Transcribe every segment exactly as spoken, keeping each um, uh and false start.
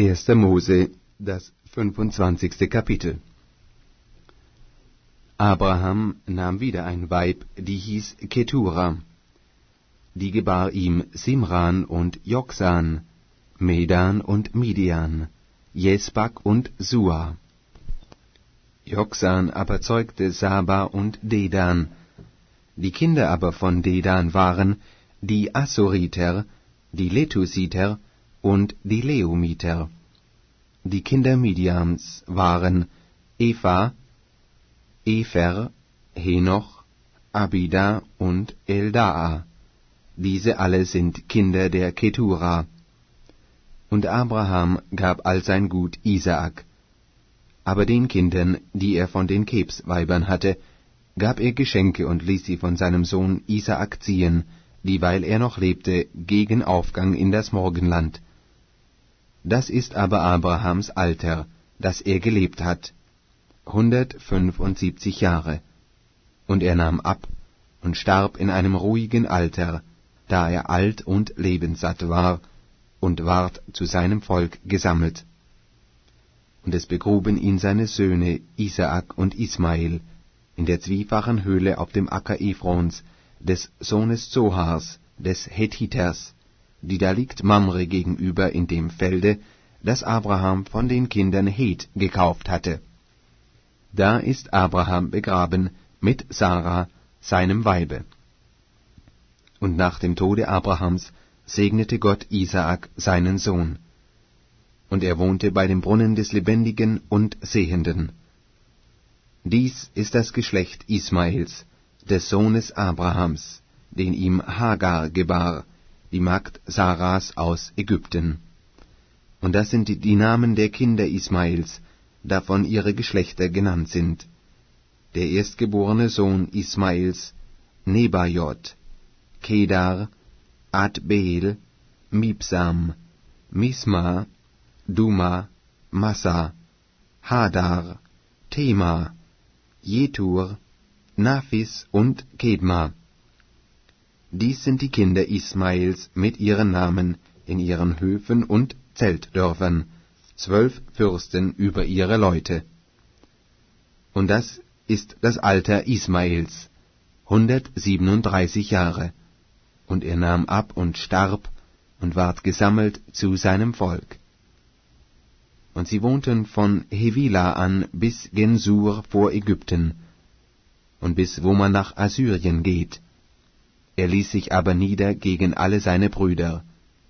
erster Mose, das fünfundzwanzigste Kapitel. Abraham nahm wieder ein Weib, die hieß Ketura. Die gebar ihm Simran und Joksan, Medan und Midian, Jesbak und Sua. Joksan aber zeugte Saba und Dedan. Die Kinder aber von Dedan waren die Assoriter, die Letusiter und die Leumiter. Die Kinder Midians waren Eva, Efer, Henoch, Abida und Eldaa. Diese alle sind Kinder der Ketura. Und Abraham gab all sein Gut Isaak. Aber den Kindern, die er von den Kebsweibern hatte, gab er Geschenke und ließ sie von seinem Sohn Isaak ziehen, dieweil er noch lebte, gegen Aufgang in das Morgenland. Das ist aber Abrahams Alter, das er gelebt hat, hundertfünfundsiebzig Jahre. Und er nahm ab und starb in einem ruhigen Alter, da er alt und lebenssatt war, und ward zu seinem Volk gesammelt. Und es begruben ihn seine Söhne Isaak und Ismael in der zwiefachen Höhle auf dem Acker Ephrons, des Sohnes Zohars, des Hethiters, die da liegt Mamre gegenüber in dem Felde, das Abraham von den Kindern Heth gekauft hatte. Da ist Abraham begraben mit Sarah, seinem Weibe. Und nach dem Tode Abrahams segnete Gott Isaak, seinen Sohn. Und er wohnte bei dem Brunnen des Lebendigen und Sehenden. Dies ist das Geschlecht Ismaels, des Sohnes Abrahams, den ihm Hagar gebar, die Magd Saras aus Ägypten. Und das sind die Namen der Kinder Ismaels, davon ihre Geschlechter genannt sind. Der erstgeborene Sohn Ismaels, Nebajot, Kedar, Adbeel, Mibsam, Misma, Duma, Massa, Hadar, Tema, Jetur, Naphis und Kedma. Dies sind die Kinder Ismaels mit ihren Namen in ihren Höfen und Zeltdörfern, zwölf Fürsten über ihre Leute. Und das ist das Alter Ismaels, hundertsiebenunddreißig Jahre. Und er nahm ab und starb und ward gesammelt zu seinem Volk. Und sie wohnten von Hevila an bis Gensur vor Ägypten, und bis wo man nach Assyrien geht. Er ließ sich aber nieder gegen alle seine Brüder.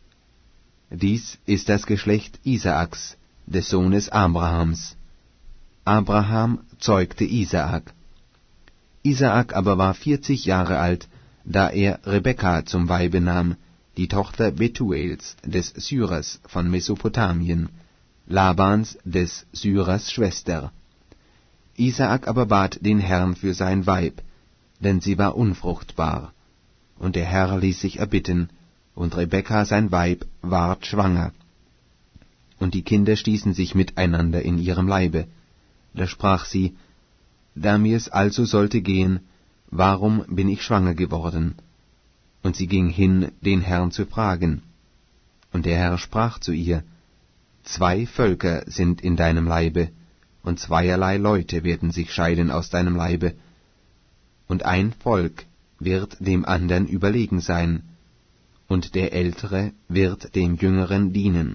Dies ist das Geschlecht Isaaks, des Sohnes Abrahams. Abraham zeugte Isaak. Isaak aber war vierzig Jahre alt, da er Rebekka zum Weibe nahm, die Tochter Betuels, des Syrers von Mesopotamien, Labans, des Syrers Schwester. Isaak aber bat den Herrn für sein Weib, denn sie war unfruchtbar. Und der Herr ließ sich erbitten, und Rebekka sein Weib ward schwanger. Und die Kinder stießen sich miteinander in ihrem Leibe. Da sprach sie, da mir's also sollte gehen, warum bin ich schwanger geworden? Und sie ging hin, den Herrn zu fragen. Und der Herr sprach zu ihr, zwei Völker sind in deinem Leibe, und zweierlei Leute werden sich scheiden aus deinem Leibe, und ein Volk wird dem andern überlegen sein, und der Ältere wird dem Jüngeren dienen.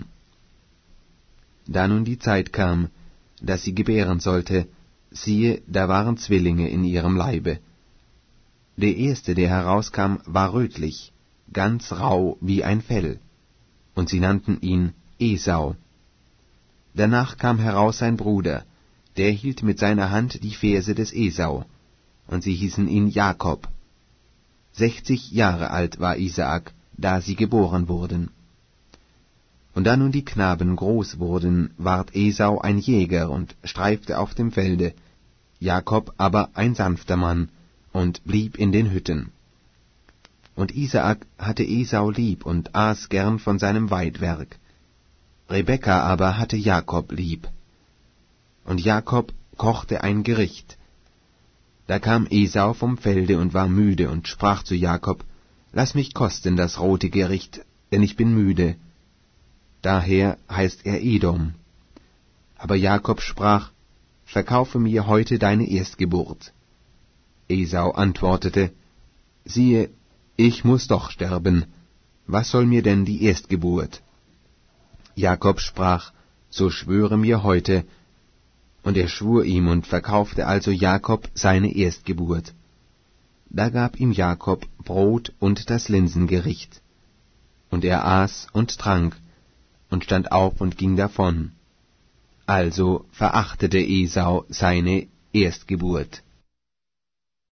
Da nun die Zeit kam, dass sie gebären sollte, siehe, da waren Zwillinge in ihrem Leibe. Der erste, der herauskam, war rötlich, ganz rau wie ein Fell, und sie nannten ihn Esau. Danach kam heraus sein Bruder, der hielt mit seiner Hand die Ferse des Esau, und sie hießen ihn Jakob. Sechzig Jahre alt war Isaak, da sie geboren wurden. Und da nun die Knaben groß wurden, ward Esau ein Jäger und streifte auf dem Felde, Jakob aber ein sanfter Mann und blieb in den Hütten. Und Isaak hatte Esau lieb und aß gern von seinem Weidwerk. Rebekka aber hatte Jakob lieb. Und Jakob kochte ein Gericht. Da kam Esau vom Felde und war müde und sprach zu Jakob, »Lass mich kosten das rote Gericht, denn ich bin müde.« daher heißt er Edom. Aber Jakob sprach, verkaufe mir heute deine Erstgeburt. Esau antwortete, siehe, ich muß doch sterben, was soll mir denn die Erstgeburt? Jakob sprach, so schwöre mir heute. Und er schwur ihm und verkaufte also Jakob seine Erstgeburt. Da gab ihm Jakob Brot und das Linsengericht. Und er aß und trank und stand auf und ging davon. Also verachtete Esau seine Erstgeburt.